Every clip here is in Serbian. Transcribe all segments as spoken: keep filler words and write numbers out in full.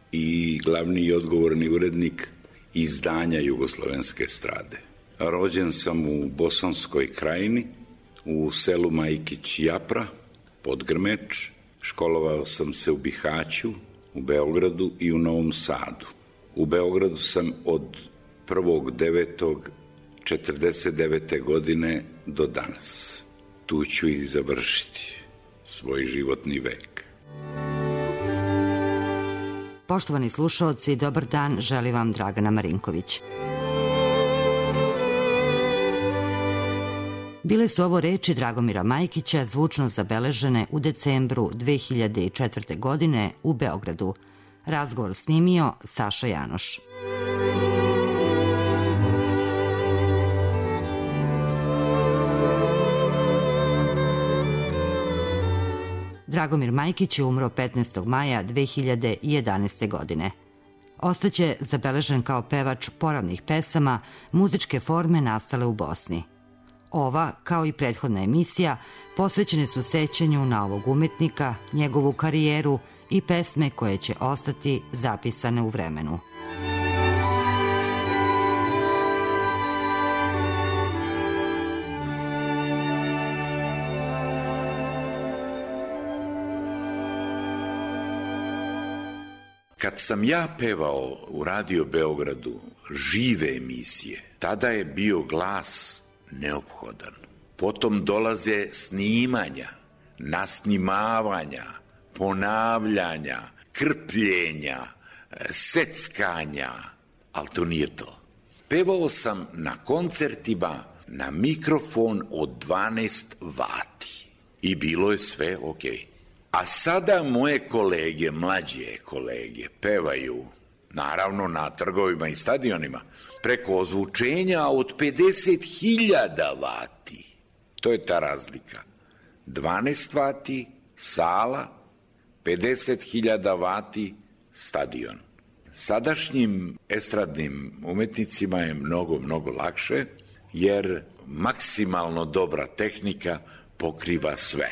i glavni i odgovorni urednik izdanja Jugoslovenske estrade. Rođen sam u Bosanskoj krajini, u selu Majkić Japra, Podgrmeč. Školovao sam se u Bihaću, u Beogradu i u Novom Sadu. U Beogradu sam od prvog devetog četrdeset devete godine do danas. Tu ću i završiti svoj životni vek. Poštovani slušaoci, dobar dan, želi vam Dragana Marinković. Bile su ovo reči Dragomira Majkića, zvučno zabeležene u decembru dve hiljade četvrte. godine u Beogradu. Razgovor snimio Saša Janoš. Dragomir Majkić je umro petnaestog maja dve hiljade jedanaeste. godine. Ostaće zabeležen kao pevač poravnih pesama, muzičke forme nastale u Bosni. Ova, kao i prethodna emisija, posvećene su sećanju na ovog umetnika, njegovu karijeru i pesme koje će ostati zapisane u vremenu. Kad sam ja pevao u Radio Beogradu žive emisije, tada je bio glas neophodan. Potom dolaze snimanja, nasnimavanja, ponavljanja, krpljenja, seckanja, ali to nije to. Pevao sam na koncertima na mikrofon od dvanaest vati i bilo je sve okej. A sada moje kolege, mlađe kolege, pevaju, naravno na trgovima i stadionima, preko ozvučenja od pedeset hiljada vati. To je ta razlika. dvanaest vati, sala, pedeset hiljada vati, stadion. Sadašnjim estradnim umetnicima je mnogo, mnogo lakše, jer maksimalno dobra tehnika pokriva sve.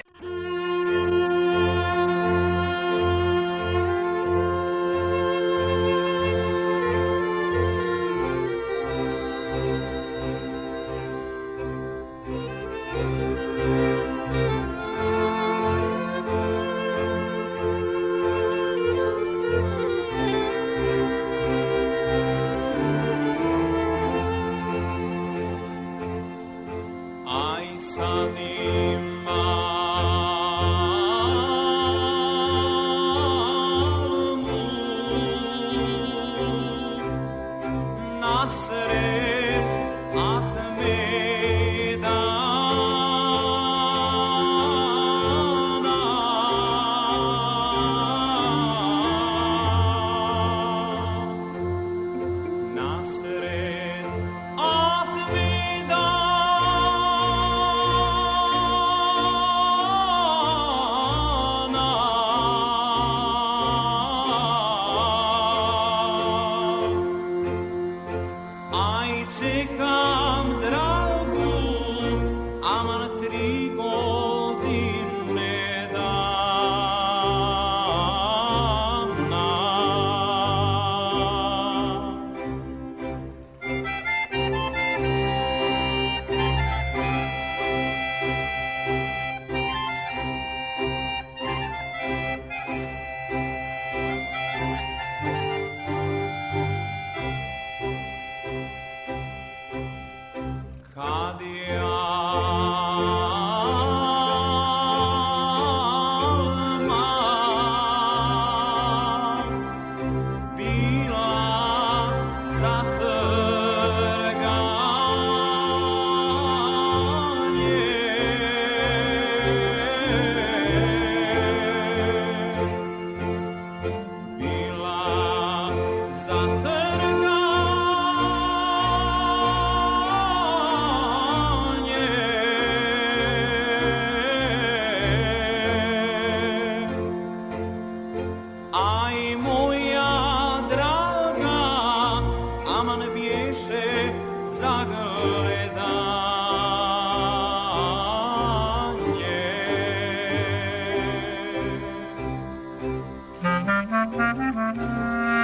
Thank you.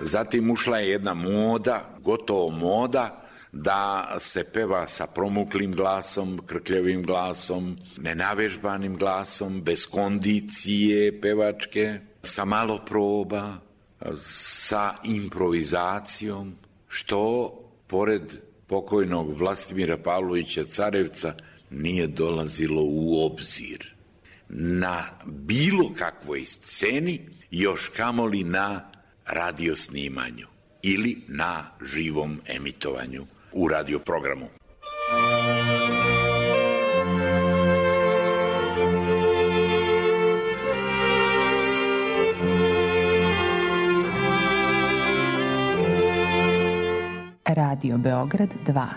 Zatim ušla je jedna moda, gotovo moda, da se peva sa promuklim glasom, krkljavim glasom, nenavežbanim glasom, bez kondicije pevačke, sa malo proba, sa improvizacijom, što pored pokojnog Vlastimira Pavlovića Carevca nije dolazilo u obzir na bilo kakvoj sceni, još kamoli na radiosnimanju ili na živom emitovanju u radioprogramu. Radio Beograd dva.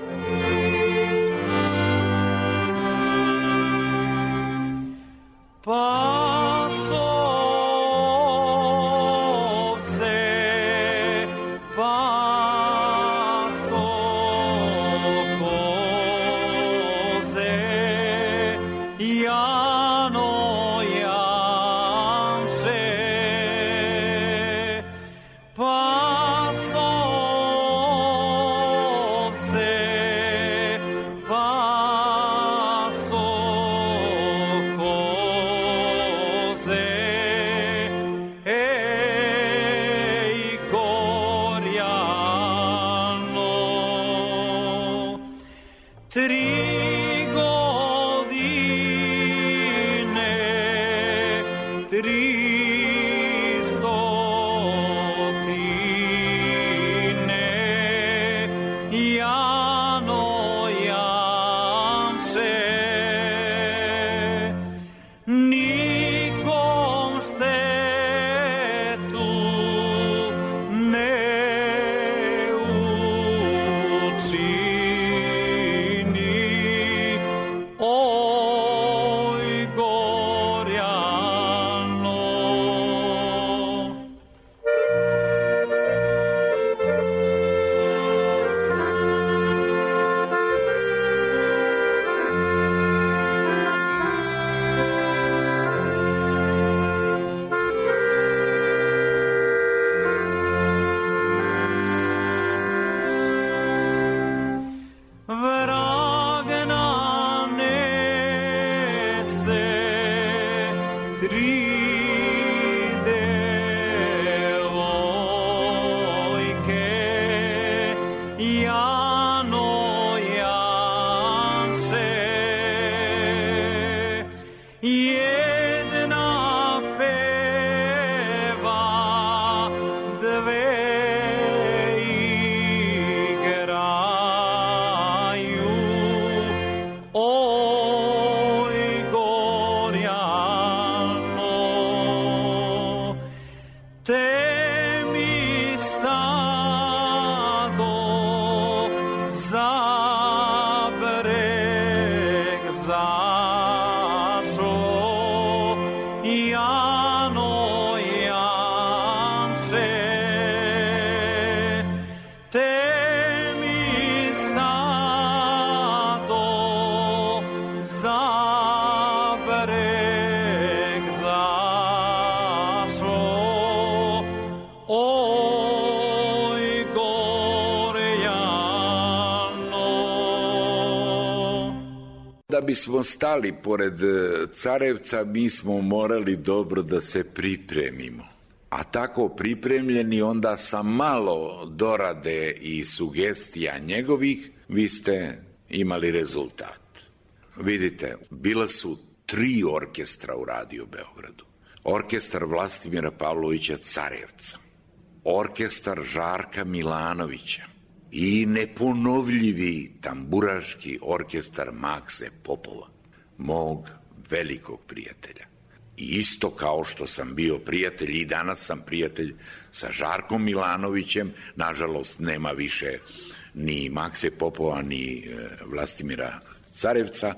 Da bismo stali pored Carevca, mi smo morali dobro da se pripremimo. A tako pripremljeni, onda sa malo dorade i sugestija njegovih, vi ste imali rezultat. Vidite, bila su tri orkestra u Radio Beogradu. Orkestar Vlastimira Pavlovića Carevca, orkestar Žarka Milanovića i neponovljivi tamburaški orkestar Makse Popova, mog velikog prijatelja. I isto kao što sam bio prijatelj, i danas sam prijatelj sa Žarkom Milanovićem, nažalost nema više ni Makse Popova, ni Vlastimira Carevca.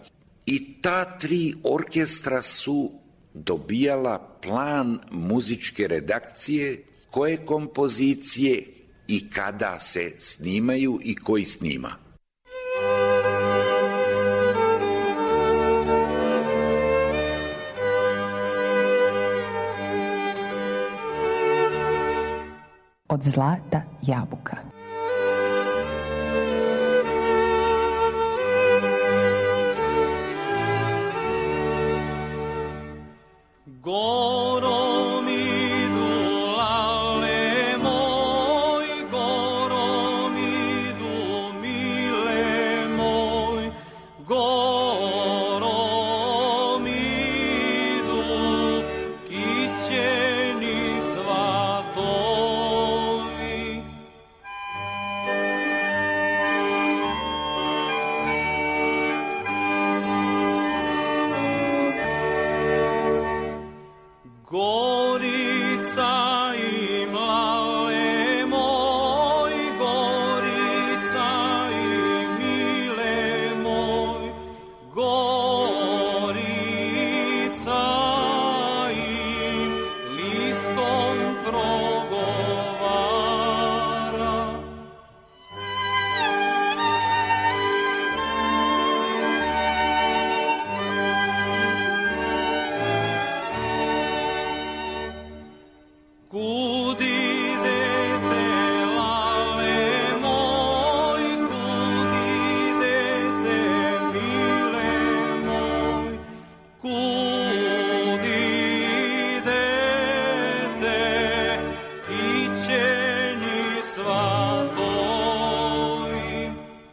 I ta tri orkestra su dobijala plan muzičke redakcije, koje kompozicije i kada se snimaju i koji snima. Od od zlata jabuka. Gorom idu lale moj, gorom idu mile moj, gorom idu kićeni svatovi. Gorica i mlale moj, Gorica i mile moj, Gorica i listom progovara. Kud idete lale moj, kud idete mile moj, kud idete kićeni svatovi.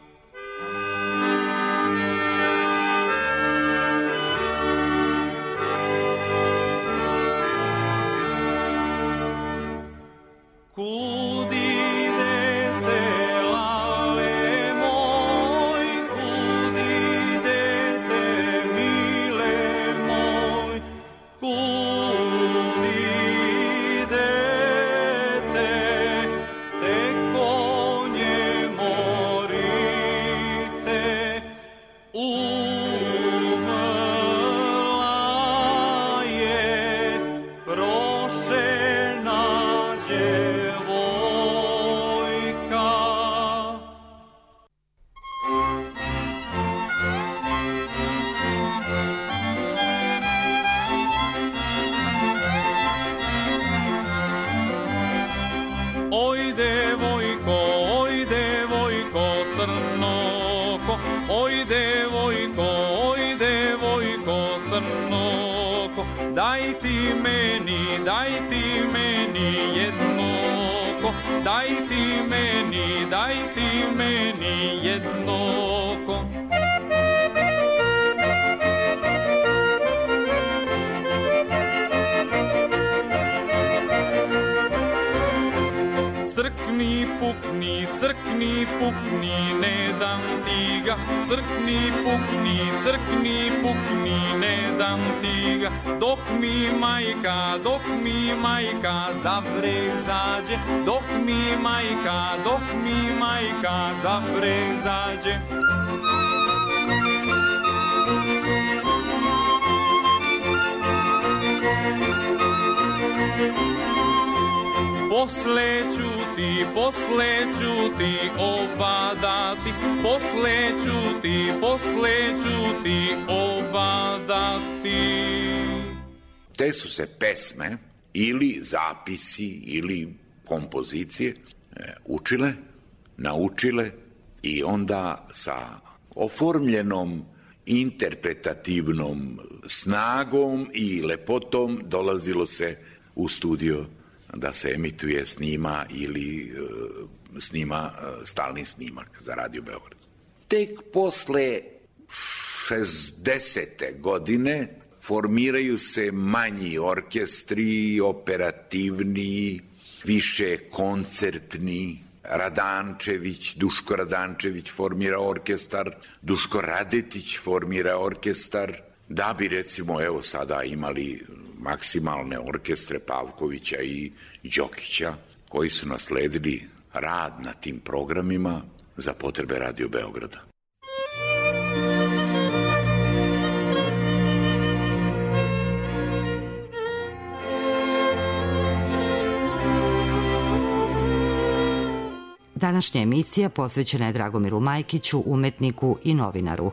Kud idete lale moj, kud idete mile moj, kud idete te konje morite, umrla je prošena djevojka. Oj devojko, oj devojko crnoko, oj devojko, oj devojko crnoko, daj ti meni, daj ti meni jednoko, daj ti meni, daj ti meni jednoko. Crkni, pukni, crkni, pukni, ne dam ti ga. Crkni, pukni, crkni, pukni, ne dam ti ga. Dok mi majka, dok mi majka za breg zađe, dok mi majka, dok mi majka za breg zađe. Posle ću ti, posle ću ti obadati, posle ću ti, posle ću ti obadati. Te su se pesme ili zapisi ili kompozicije učile, naučile i onda sa oformljenom interpretativnom snagom i lepotom dolazilo se u studio da se emituje, snima ili e, snima e, stalni snimak za Radio Beograd. Tek posle šezdesete godine formiraju se manji orkestri, operativni, više koncertni. Radančević, Duško Radančević formira orkestar, Duško Radetić formira orkestar, da bi recimo evo sada imali maksimalne orkestre Pavkovića i Đokića, koji su nasledili rad na tim programima za potrebe Radio Beograda. Današnja emisija posvećena je Dragomiru Majkiću, umetniku i novinaru.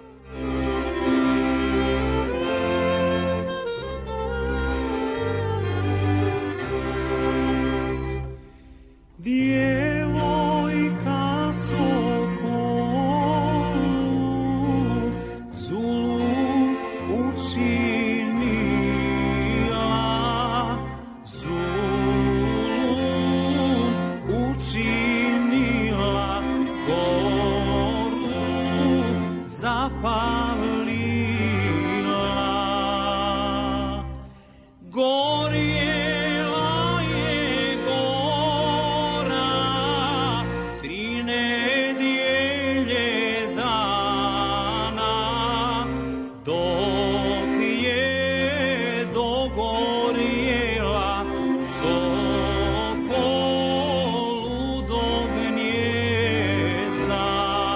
Di zapalila. Gorjela je gora tri nedjelje dana, dok je dogorjela sokolu do gnjezda.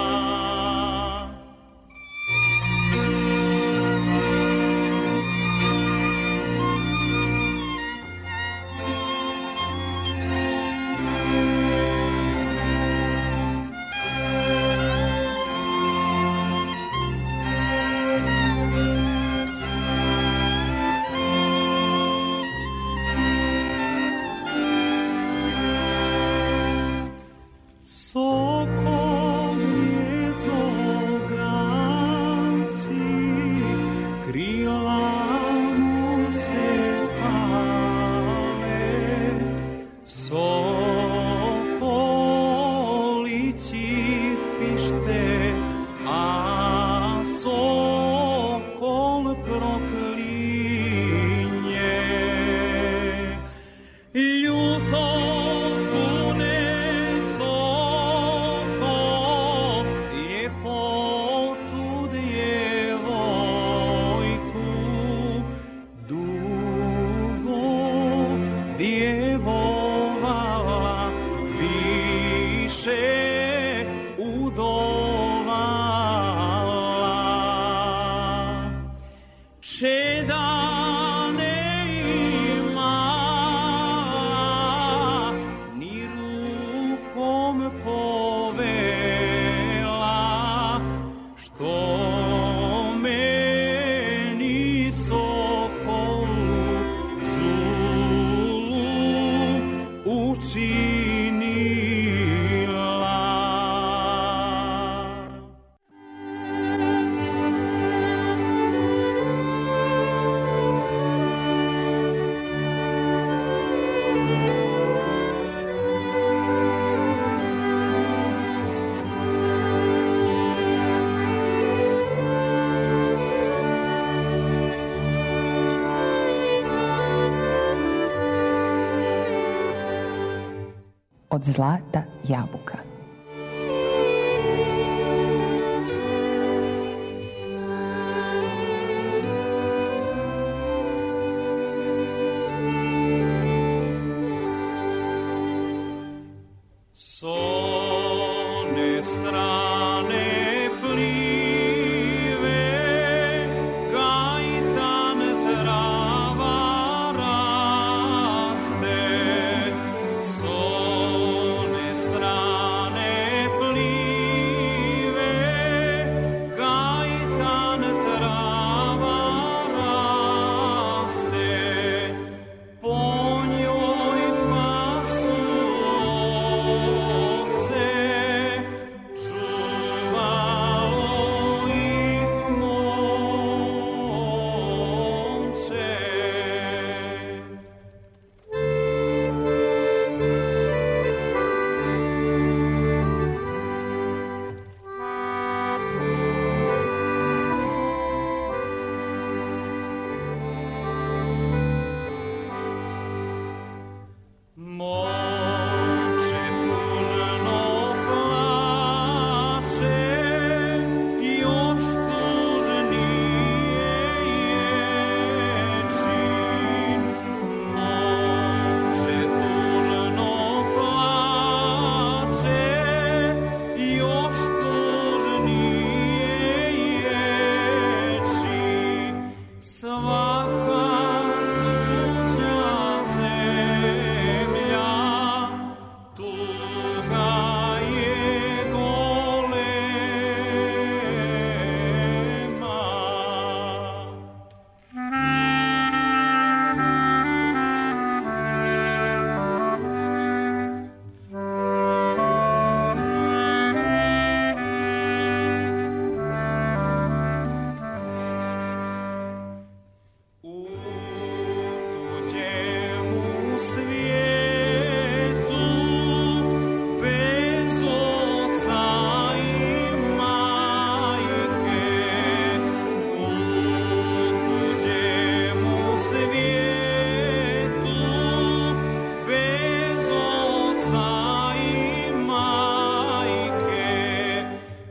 Sokol gnjezdo gasi, krila mu se pale, sokolići pište, a sokol proklinje. Ljuto pune sokol, ljepotu djevojku, dugo djevovala, više udovala. Šeda ne imala, ni rukom povela, što meni sokolu zulu učinila. Od zlata jabuka. S one strane plive, gajtan trava raste. S one strane plive, gajtan trava raste. Po njoj pasu ovce, čuva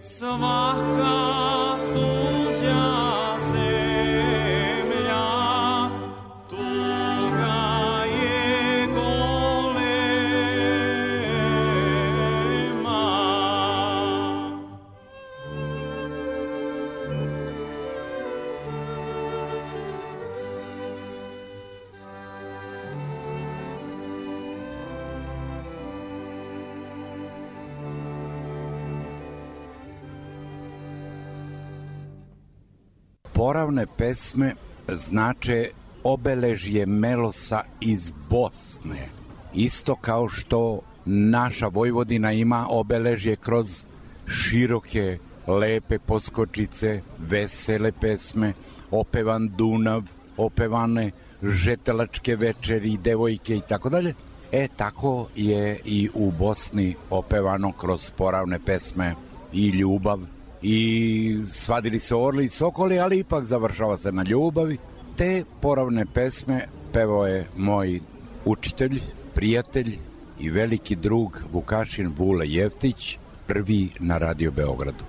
svaka tuđa zemlja, tuga je golema. Poravne pesme znače obeležje melosa iz Bosne. Isto kao što naša Vojvodina ima obeležje kroz široke, lepe poskočice, vesele pesme, opevan Dunav, opevane žetelačke večeri, devojke i tako dalje. E, tako je i u Bosni opevano kroz poravne pesme i ljubav, i svadili se orli i sokoli, ali ipak završava se na ljubavi. Te poravne pesme pevao je moj učitelj, prijatelj i veliki drug Vukašin Vule Jeftić, prvi na Radio Beogradu.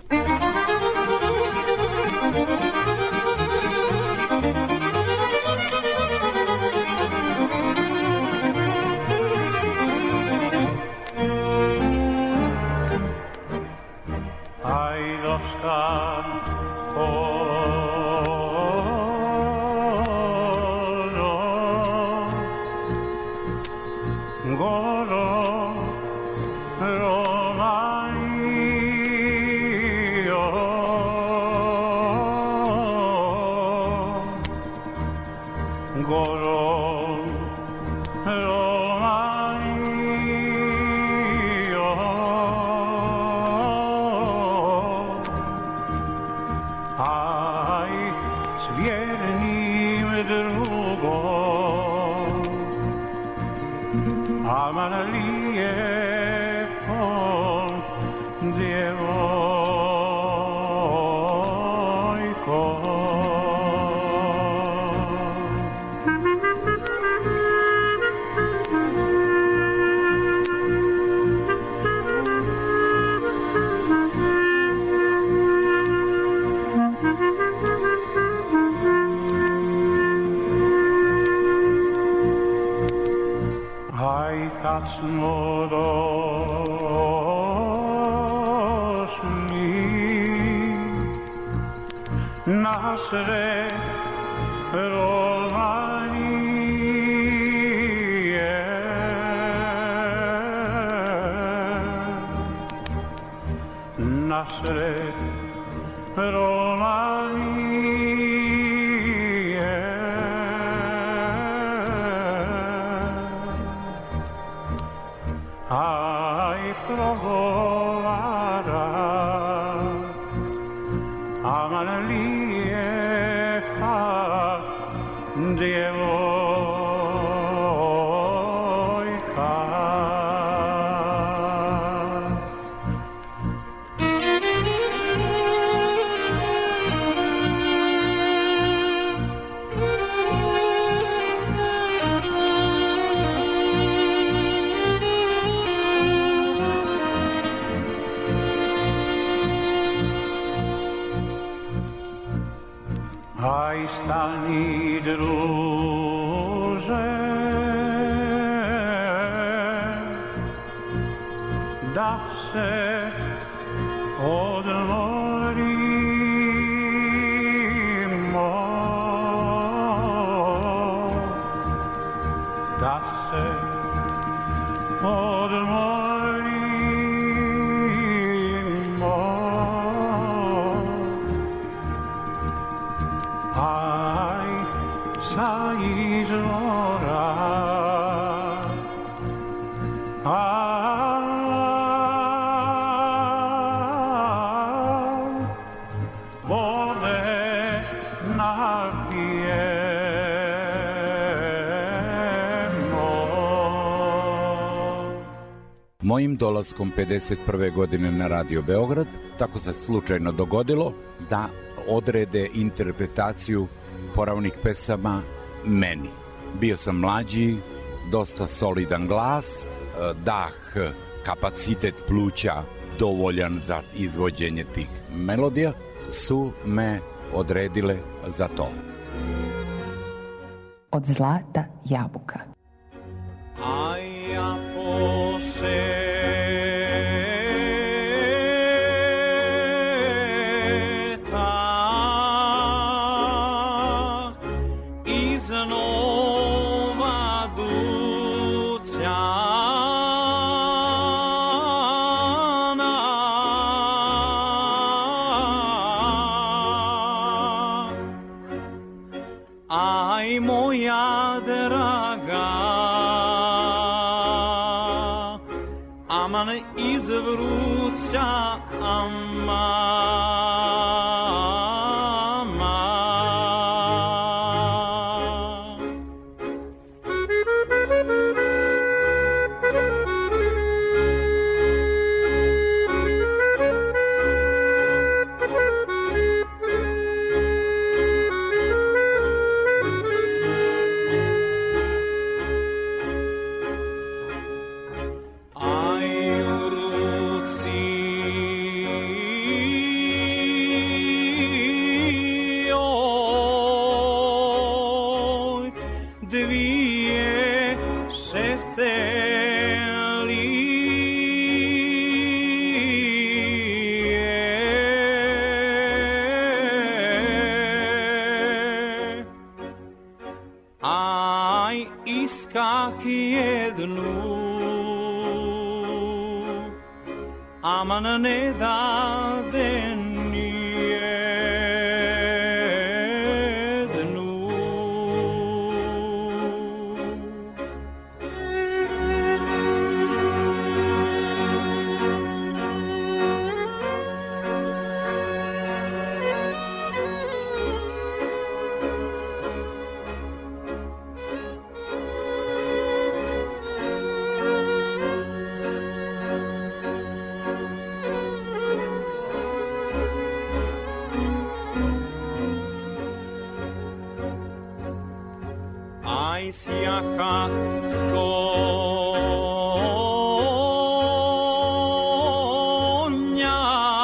Mojim dolaskom pedeset prve godine na Radio Beograd, tako se slučajno dogodilo da odrede interpretaciju poravnih pesama meni. Bio sam mlađi, dosta solidan glas, dah, kapacitet pluća dovoljan za izvođenje tih melodija, su me odredile za to. Od zlata jabuka. A ja pošetam iz Nova Dućana, aj moja draga, aman iz vruća ama. Iskak jednu, aman ne dade nijednu. Aj sjaha s konja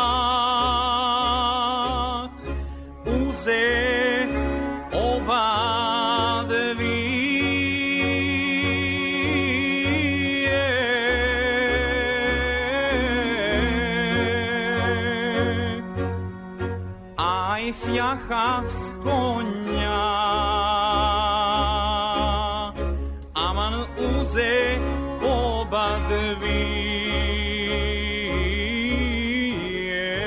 uze oba dvije, aj sjaha s konja uze oba dvije.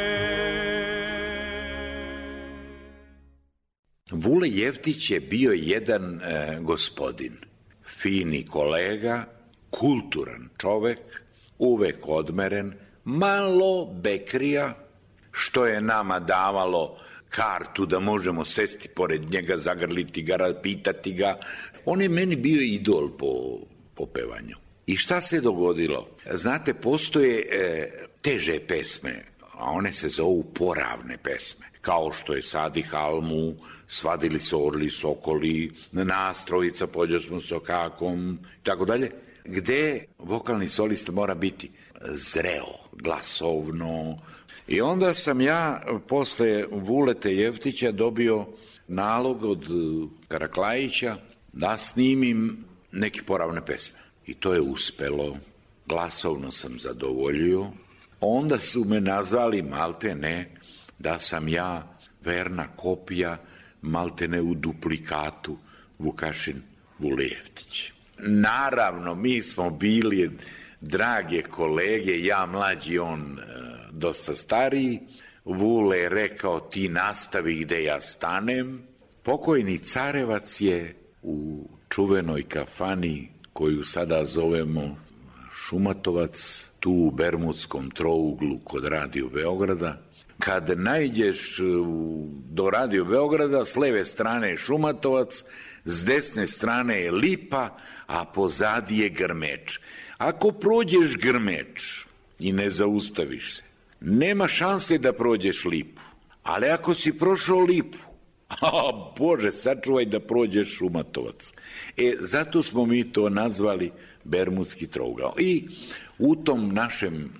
Vule Jeftić je bio jedan e, gospodin, fini kolega, kulturan čovek, uvek odmeren, malo bekrija, što je nama davalo kartu da možemo sesti pored njega, zagrliti ga, pitati ga. On je meni bio idol po, po pevanju. I šta se dogodilo? Znate, postoje e, teže pesme, a one se zovu poravne pesme. Kao što je Sadi halmu, svadili se orli sokoli, Nastrovica, pođo smo sokakom, tako dalje, gde vokalni solista mora biti zreo, glasovno. I onda sam ja posle Vulete Jeftića dobio nalog od Karaklajića da snimim neke poravne pesme. I to je uspelo, glasovno sam zadovoljio. Onda su me nazvali malte ne da sam ja verna kopija malte ne u duplikatu Vukašin Vule Jeftić. Naravno, mi smo bili drage kolege, ja mlađi, on dosta stariji. Vule je rekao ti nastavi gde ja stanem. Pokojni Carevac je u čuvenoj kafani koju sada zovemo Šumatovac, tu u Bermudskom trouglu kod Radio Beograda. Kad najđeš do Radio Beograda, s leve strane je Šumatovac, s desne strane je Lipa, a pozadi je Grmeč. Ako prođeš Grmeč i ne zaustaviš se, nema šanse da prođeš Lipu. Ali ako si prošao Lipu, a Bože, sačuvaj da prođeš Šumatovac. E, zato smo mi to nazvali Bermudski trougao. I u tom našem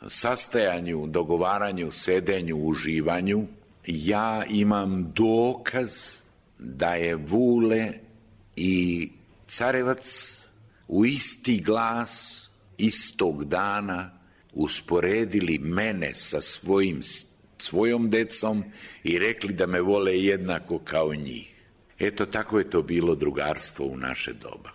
sastajanju, dogovaranju, sedenju, uživanju, ja imam dokaz da je Vule i Carevac u isti glas istog dana usporedili mene sa svojim, svojom decom i rekli da me vole jednako kao njih. Eto, tako je to bilo drugarstvo u naše doba.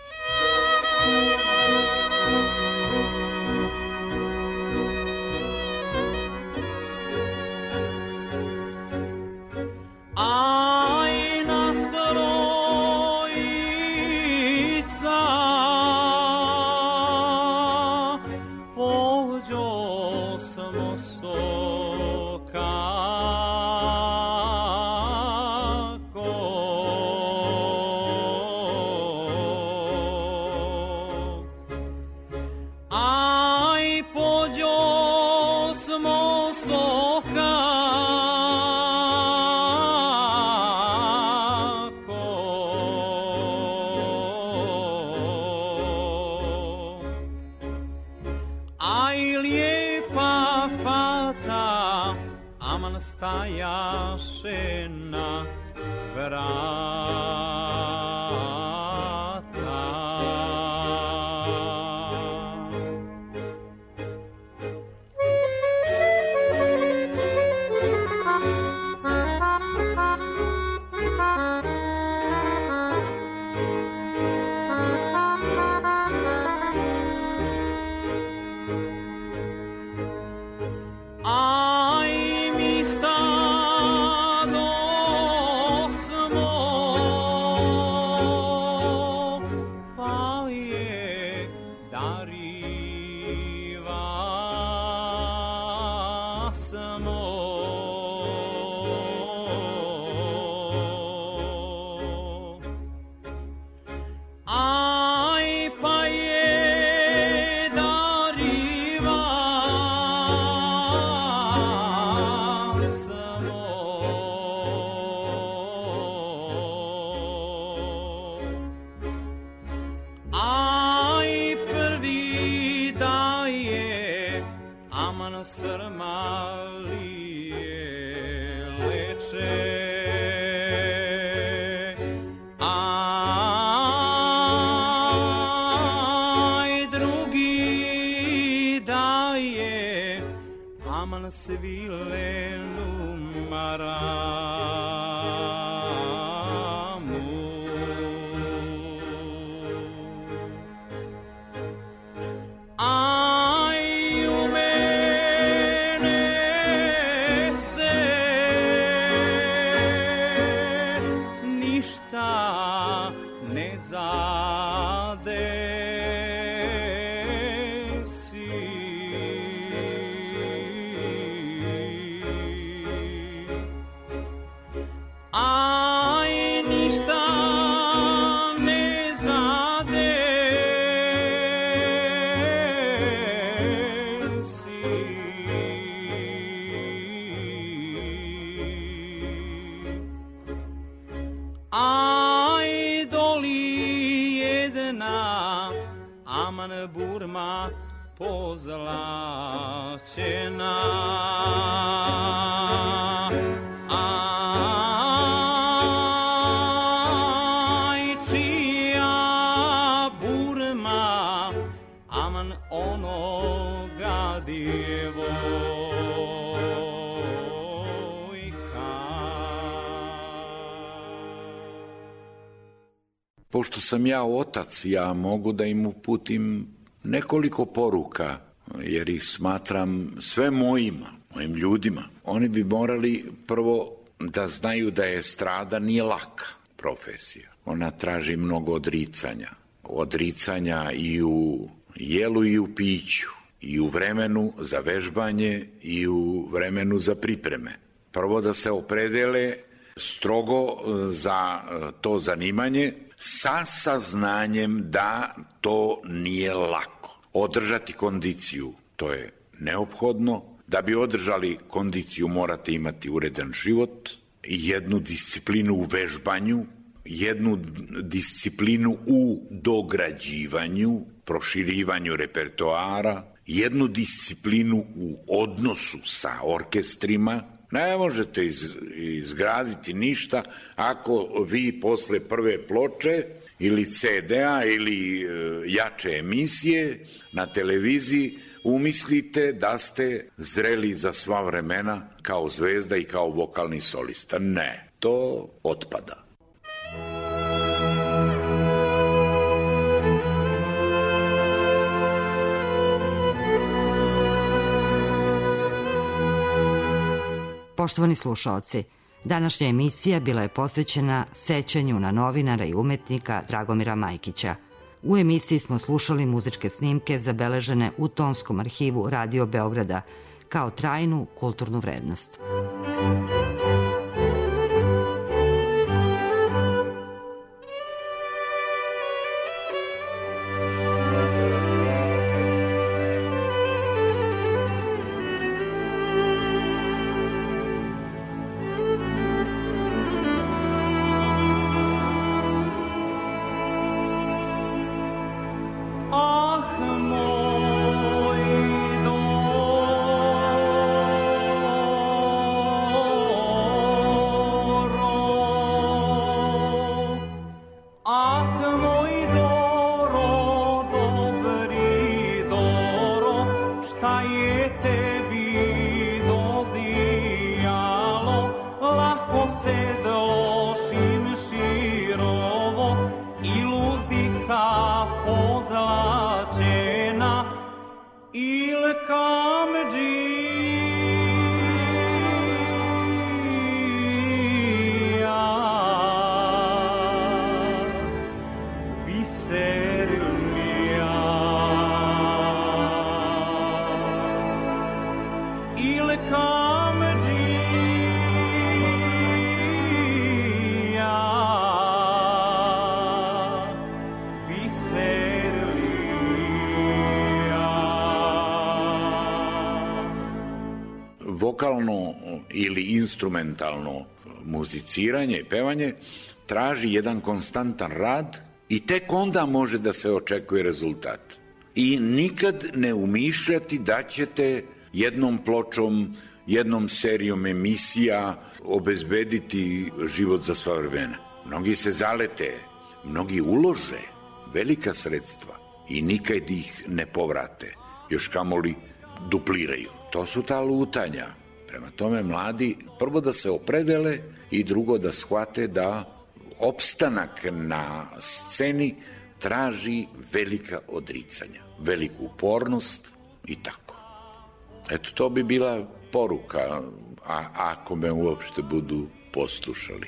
Aj nas trojica pođo smo sokako, aj pođo smo sokako. Stajaše na vrata. Pošto sam ja otac, ja mogu da im uputim nekoliko poruka, jer ih smatram sve mojima, mojim ljudima. Oni bi morali prvo da znaju da je estrada nije laka profesija. Ona traži mnogo odricanja. Odricanja i u jelu i u piću, i u vremenu za vežbanje i u vremenu za pripreme. Prvo da se opredele strogo za to zanimanje sa saznanjem da to nije lako. Održati kondiciju, to je neophodno. Da bi održali kondiciju morate imati uredan život, jednu disciplinu u vežbanju, jednu disciplinu u dograđivanju, proširivanju repertoara, jednu disciplinu u odnosu sa orkestrima. Ne možete iz, izgraditi ništa ako vi posle prve ploče ili ce de a ili e, jače emisije na televiziji umislite da ste zreli za sva vremena kao zvezda i kao vokalni solista. Ne, to otpada. Poštovani slušaoci, današnja emisija bila je posvećena sećanju na novinara i umetnika Dragomira Majkića. U emisiji smo slušali muzičke snimke zabeležene u tonskom arhivu Radio Beograda kao trajnu kulturnu vrednost. Vokalno ili instrumentalno muziciranje i pevanje traži jedan konstantan rad i tek onda može da se očekuje rezultat. I nikad ne umišljati da ćete jednom pločom, jednom serijom emisija obezbediti život za sva vremena. Mnogi se zalete, mnogi ulože velika sredstva i nikad ih ne povrate, još kamoli dupliraju. To su ta lutanja. Prema tome, mladi prvo da se opredele i drugo da shvate da opstanak na sceni traži velika odricanja, veliku upornost i tako. Eto, to bi bila poruka, a ako me uopšte budu poslušali.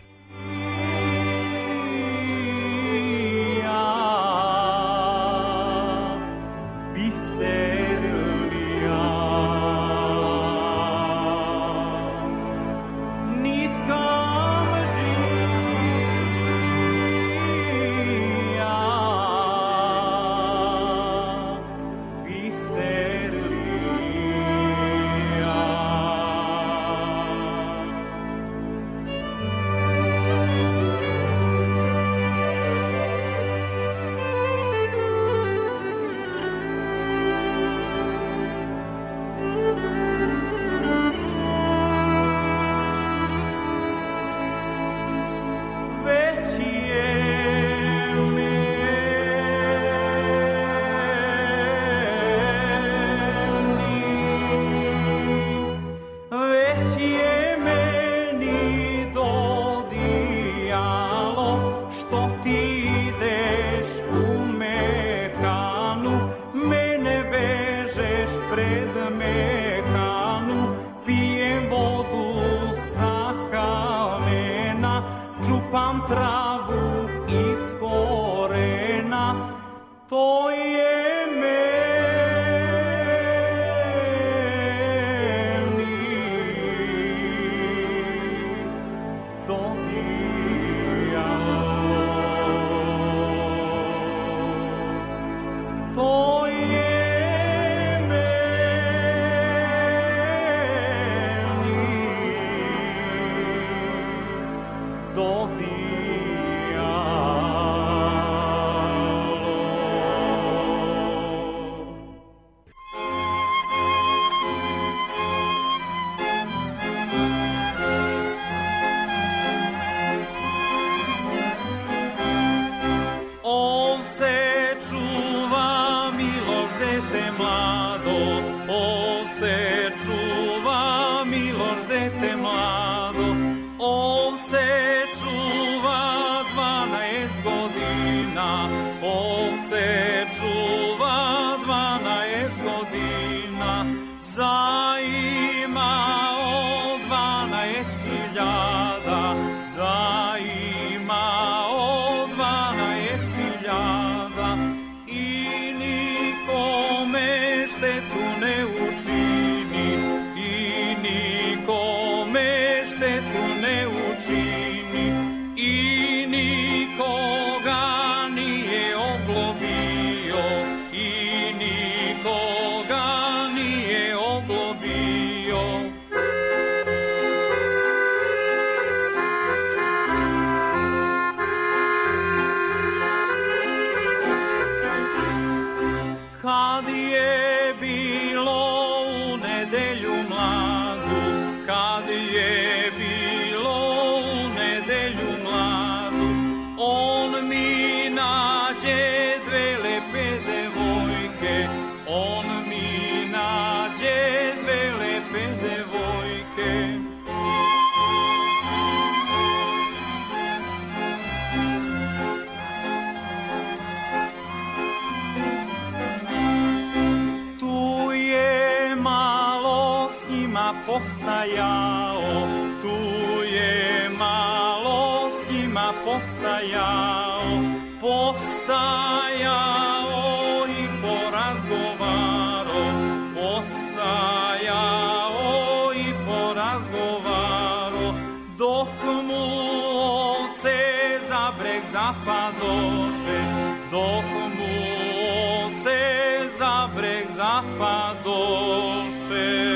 postajao, tu je malo s njima postajao, postajao i porazgovaro, postajao i porazgovaro, dok mu ovce za breg zapadoše, dok mu ovce za breg zapadoše.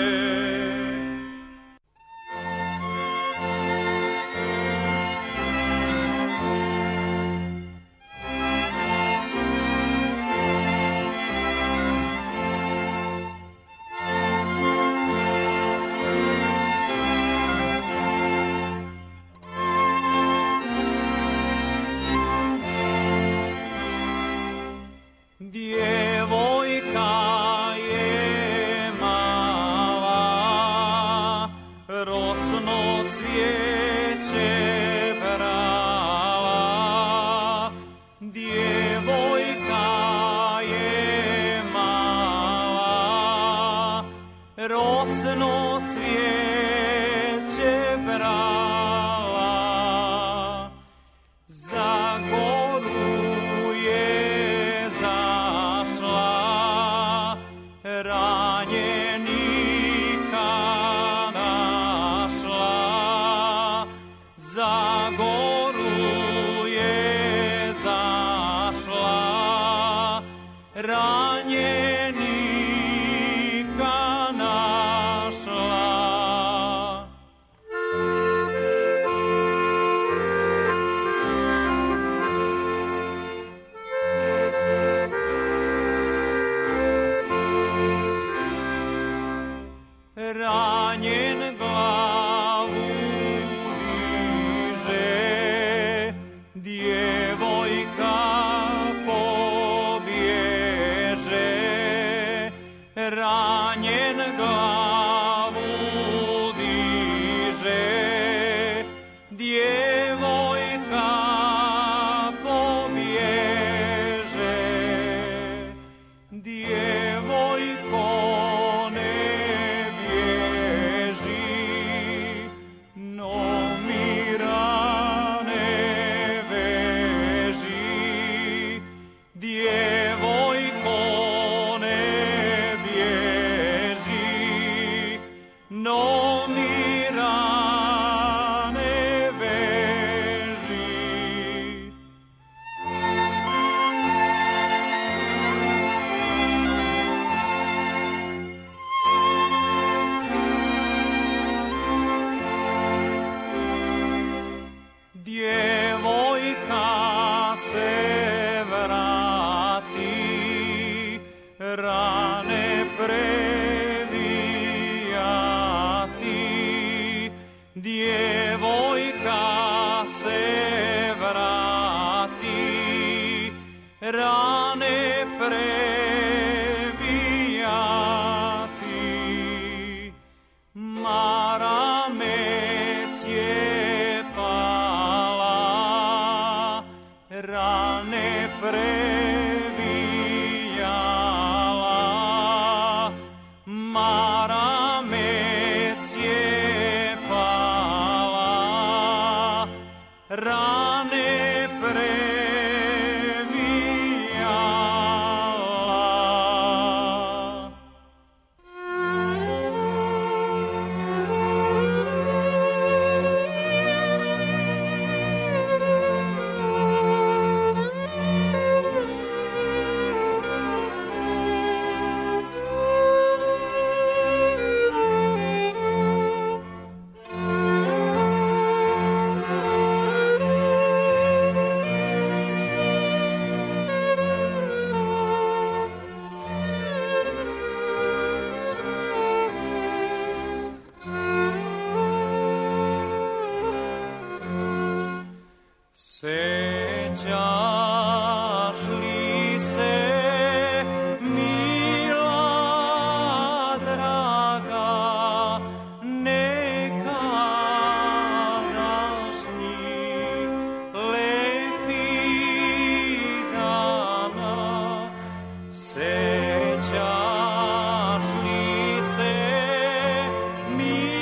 Sećaš li se mi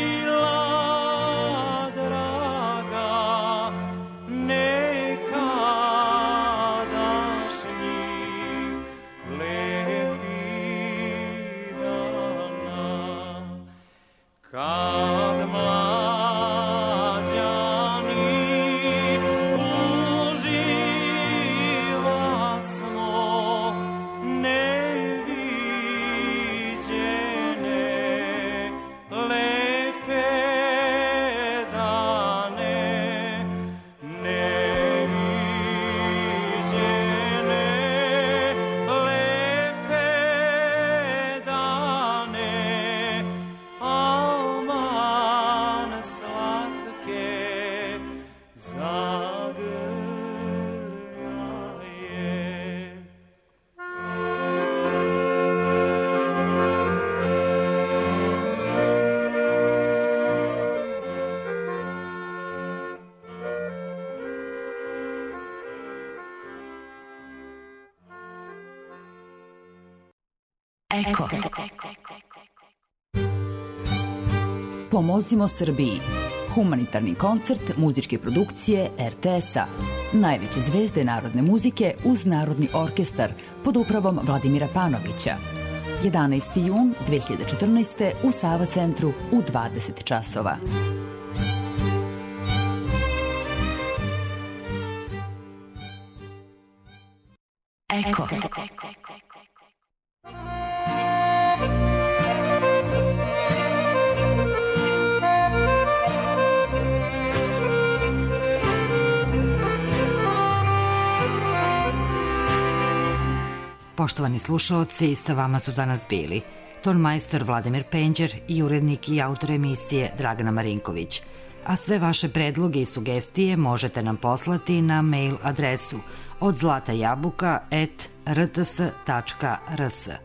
Eko. Pomozimo Srbiji. Humanitarni koncert muzičke produkcije er te es-a. Najveće zvezde narodne muzike uz Narodni orkestar pod upravom Vladimira Panovića. jedanaesti jun dve hiljade četrnaeste. u Sava centru u dvadeset časova. Eko. Poštovani slušaoci, sa vama su danas bili tonmajstor Vladimir Penđer i urednik i autor emisije Dragana Marinković. A sve vaše predloge i sugestije možete nam poslati na mail adresu od zlata jabuka at r t s tačka r s.